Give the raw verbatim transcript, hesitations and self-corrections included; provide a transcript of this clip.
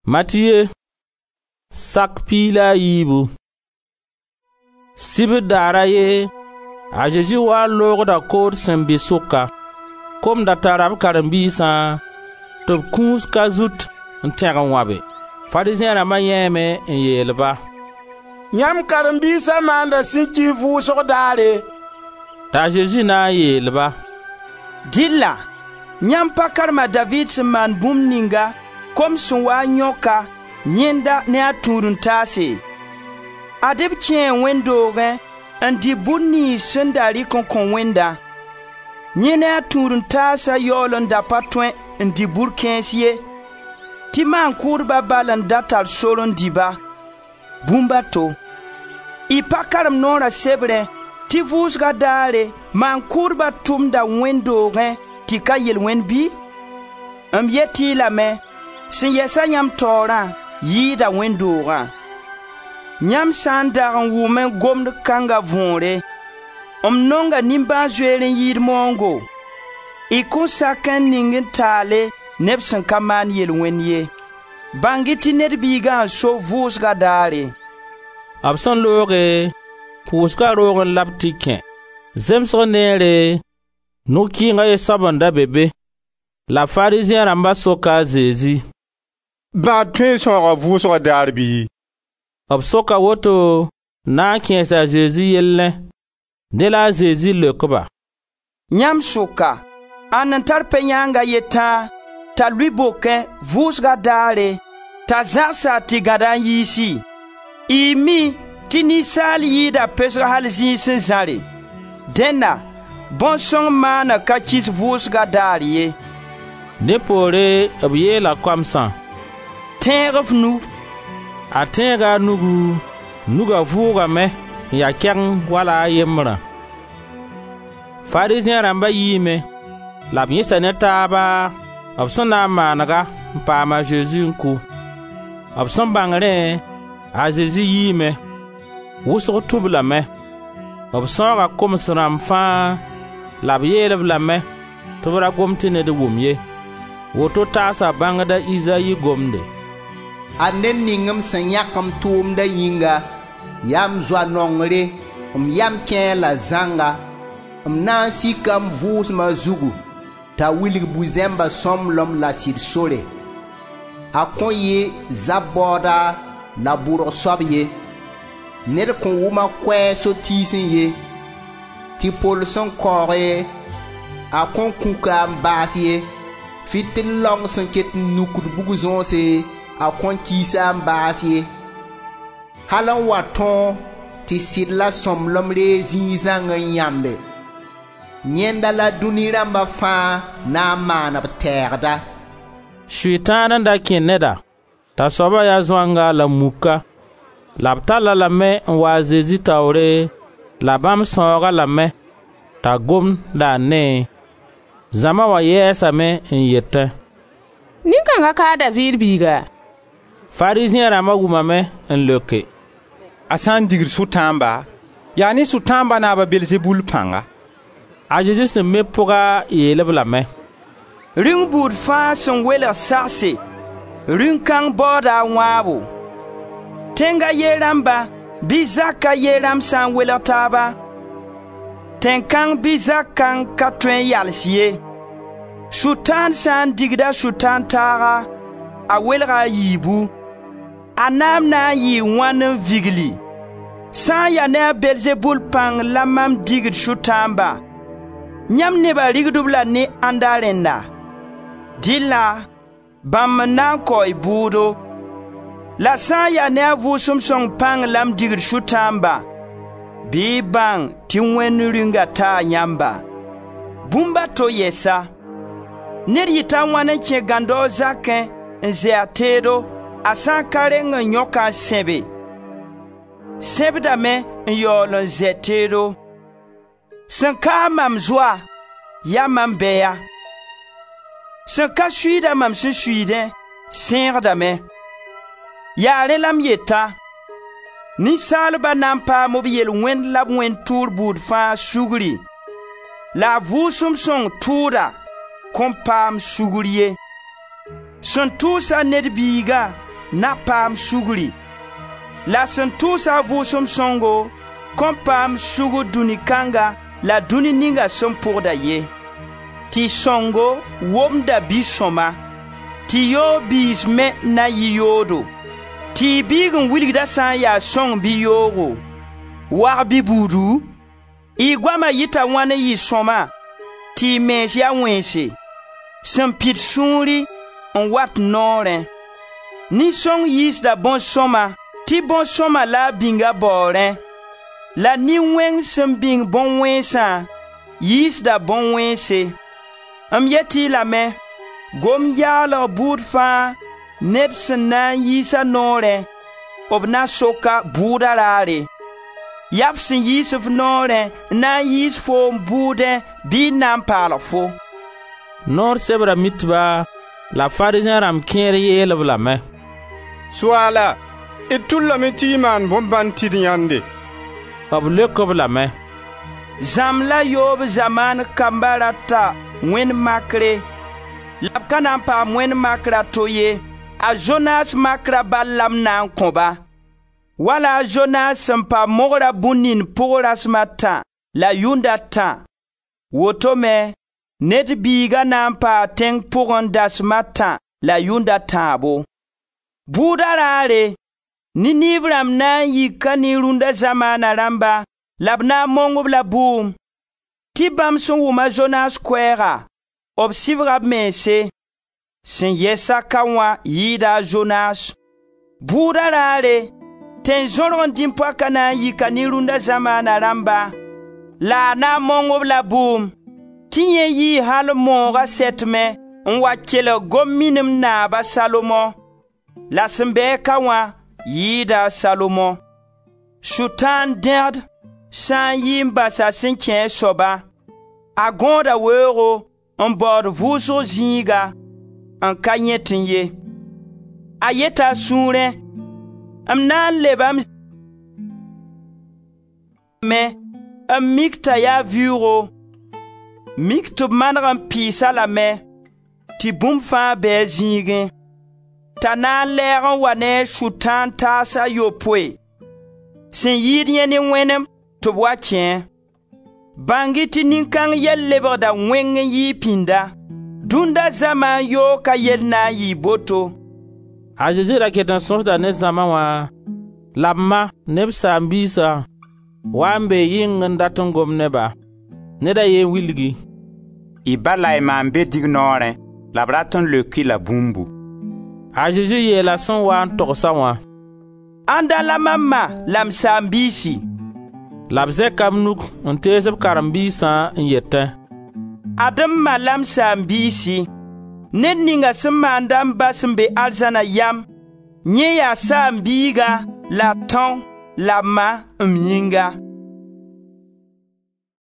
Mathieu sak pila yibu sibi dara ye a Jésus wa logda kood sẽn be soka kom da tarab karen-biisã tɩ b kũus ka zut n tẽg n wãbe. Farizẽ rãmbã yẽeme n yeel-ba: Yãmb karen-biisã maanda sẽn ki vʋʋsg daare. T'a Jésus na n yeel-ba: Dɩlla, yãmb pa karema David sẽn maan bũmb ninga kom sẽn wa n yõka yẽnda ne a tũud-n-taase. Ad b kẽe wẽnd-doogẽ n dɩ bur nins sẽn da rɩk n kõ wẽnda. Yẽ ne a tũud-n-taasã yaool n da pa tõe n dɩ bur kẽes ye, tɩ maan-kʋʋdbã bal n da tar sor n dɩ-ba. Bũmba to, y pa karem noorã sebrẽ tɩ vʋʋsga daare maan-kʋʋdbã tʋmda wẽnd-doogẽ tɩ ka yel-wẽnd bɩ? M yet-y lame, sẽn yɛsa yãmb taoorã yɩɩda wẽnd-doogã. Yãmb sã n dag n wʋm n gomd kãnga võore, m nonga nimbãan-zoeer n yɩɩd moongo. Y kõn sak n ning n taale neb sẽn ka maan yel-wẽnd ye. Bãng-y tɩ ned biigã n so vʋʋsga daare. B sẽn looge, pʋʋsga roog n lab tɩ kẽ. Zemsg neere, nu-kɩɩngã ye soab n da be be. La Farizẽ rãmbã soka a Zezi: Bãad tõe n sõoga vʋʋsga daar bɩ? B soka woto na n kẽes a Zezi yellẽ. Dẽ la a Zezi leok-ba: Yãmb soka, ãnd n tar pe-yãanga yetã t'a lʋɩ bokẽ vʋʋsga daare t'a zagsa tɩ gãda n yiisi. Y mi tɩ ninsaal yɩɩda pesg hal zĩig sẽn zãre. Dẽnna, bõn-sõng maana ka kis vʋʋsga daar ye. Dẽ poore b yeela koamsã: Tẽeg f nu. A tẽega a nugu, nuga vʋʋgame n ya kɛgeng wala a yembrã. Farizẽ rãmbã yiime, la b yẽsa ne taaba b sẽn na n maanega n paam a Zeezi n kʋ. B sẽn bãng rẽ, a Zeezi yiime, wʋsg tʋb lame. B sãooga koms rãmb fãa, la b yeel-b lame tɩ b ra gom tɩ ned wʋm ye. Woto taasa bãngda Izayi gomde: A ned ningm sẽn yãk-m tʋʋmda yĩnga, yam zoa nongre, m yam kẽ la zãnga, m na n sika m vʋʋsmã zugu, t'a wilg bu-zẽmba sõmblem la sɩd sore. A kõn ye zab-baooda la bʋrg soab ye. Ned kõn wʋma koɛɛ so-tiisẽ ye. Tɩ pol sẽn kaooge, a kõn kũka n baas ye. Fɩtl laong sẽn ket n nukd bug-zõose, a kõn kiisa n baas ye. Hal n wa tõog tɩ sɩd la sõmblem ree zĩig zãng n yãmbe. Yẽnda la dũni rãmbã fãa na n maan b tɛɛgda. Sʋɩtãan n da kẽ neda, t'a soaba yaa zoanga la muka. La b talla lame n wa a Zezi taoore, la bãmb sãooga lame t'a gomd la a ne. Zãma wa yɛɛsame n yetẽ: Nin-kãngã ka a David biiga? Farizẽ rãmbã wʋmame n leoke: A sã n digd sʋ-tãamba, yaa ne sʋ-tãamba naaba Belzebul pãnga. A Zeezi sẽn me pʋga yeel-b lame: Rĩung buud fãa sẽn welg sagse, rĩung-kãng baooda a wãabo. Tẽnga yee rãmba bɩ zakã yee rãmb sã n welg taaba, tẽn-kãng bɩ zak-kãng ka tõe n yals ye. Sʋtãan sã n digda sʋtãan taaga, a welga a yiibu. A naam na n yɩɩ wãn n vigli. Sã n ya ne a Belzebul pãng la mam digd sʋtãamba, yãmb nebã rigd-b la ne ãnda rẽnda. Dɩlla, bãmb n na n kaoy bʋʋdo. La sã n ya ne a Vʋʋsem Sõng pãng la m digd sʋtãamba, bɩ y bãng tɩ Wẽnd Rĩunga taa yãmba. Bũmba to yɛsa. Ned yɩta n wãn n kẽ gãndao zakẽ n zɛ a teedo, a sã n ka reng n yõka n sẽbe. Sẽbdame n yaool n zɛ teedo. Sẽn ka mam zoa, yaa mam bɛya. Sẽn ka suiida mam sẽn suiidẽ, sẽegdame. Yaa rẽ la m yeta: ninsaalbã na n paam b yel-wẽnd la b wẽnd tʋʋr buud fãa sugri, la a Vʋʋsem Sõng tʋʋda kõn paam sugr ye. Sẽn tʋʋsa ned biiga na paam sugri. La sẽn tʋʋsa vʋʋsem sõngo kõn paam sugu dũni kãnga la dũni ninga sẽn pʋgda ye. Tɩ sõngo womda bi-sõma, tɩ yoo biis me na yɩ yoodo, tɩ biig n wilgda sã n yaa sõng bi-yoogo, wag bi-buudu, y goama yɩta wãn n yɩ sõma, tɩ y mees yaa wẽnse, sẽn pid sũuri n wat noorẽ. Nin-sõng yiisda bõn-sõma, tɩ bõn-sõma la a bĩnga baoorẽ, la nin-wẽng sẽn bĩng bõn-wẽnsã yiisda bõn-wẽnse. M yet-y lame, gom yaalg buud fãa ned sẽn na n yiisa noorẽ, b na soka buuda raare. Yab sẽn yiis f noorẽ n na n yiis foom buudẽ bɩ n na n paalg fo. Noor sebra mitba la Farizẽ rãmb kẽer yeel-b lame: Soaala, d tʋllame tɩ y maan bõn-bãn tɩd yãnde. B leok-b lame: Zãmb la yoob zamaan kamba rata wẽnd makre, la b ka na n paam wẽnd makra to ye. A Zonas makra bal la m na n kõ-ba. Wala a Zonas sẽn pa mogra bũmb nin pʋg rasmã tã la yʋnda tã. Wotome, ned biiga na n paa tẽng pʋgẽ dasmã tã la yʋnda tãabo. Buuda raare, Niniv rãmb na n yika nin-rũndã zamaana rãmba, la b na n mong-b la buum. Tɩ bãmb sẽn wʋm a Zonas koɛɛga, b sɩbga b mense. Sẽn yɛsa ka wã yɩɩda a Zonas. Buuda raare, tẽn-zõrg n dĩn-poakã na n yika nin-rũndã zamaana rãmba, la a na n mong-b la buum. Tɩ yẽ yɩɩ hal mooga sɛtme n wa kelg gom-minim naaba Salomo, la sẽn bɩ ka wã yɩɩda a Salomo. Sʋtãan dẽgd sã n yɩ n basa sẽn kẽ a soaba, a gõoda weoogo n baood vʋʋsg zĩiga n ka yẽt n ye. A yeta a sũurẽ, m na n leba m me n mik t'a yaa vɩʋʋgo. Mik tɩ b maneg n pɩɩsa lame tɩ bũmb fãa bɩ a zĩigẽ. T'a na n lɛɛg n wa ne Sʋtãan taasa yopoe, sẽn yɩɩd yẽ ne wẽnem tɩ b wa kẽ. Bãngi tɩ nin-kãng yɛl lebgda wẽng n yɩɩ pĩnda. Dũnda zamaan yooka yell na n yɩ boto. A Zezi ra ket n sõsda ne zãma wã, la b ma ne b saam-biisã wa n be yɩng n dat n gom neba. Neda yee wilgi: Y ba la y maan be dig noorẽ, la b rat n leok-y la bũmbu. A Zezi yeela sẽn wa n togsa wã: Ãnda la mam ma la m saam-biisi? La b zɛka b nug n tees b karen-biisã n yetẽ: Ad-m ma la m saam-biisi. Ned ninga sẽn maanda m ba sẽn be arzãna yam, yẽ yaa saam-biiga la tõu la ma m yĩnga.